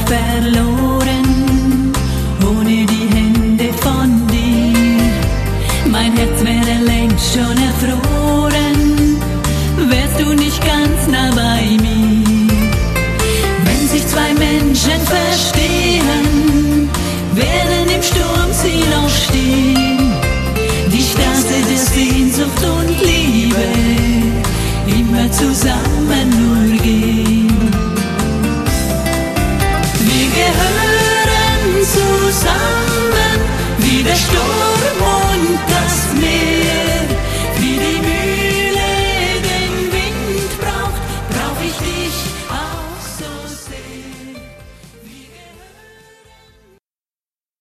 verloren, ohne die Hände von dir. Mein Herz wäre längst schon erfroren, wärst du nicht ganz nah bei mir. Wenn sich zwei Menschen verstehen, werden im Sturm sie noch stehen. Die Straße der Sehnsucht und Liebe, immer zusammen nur gehen.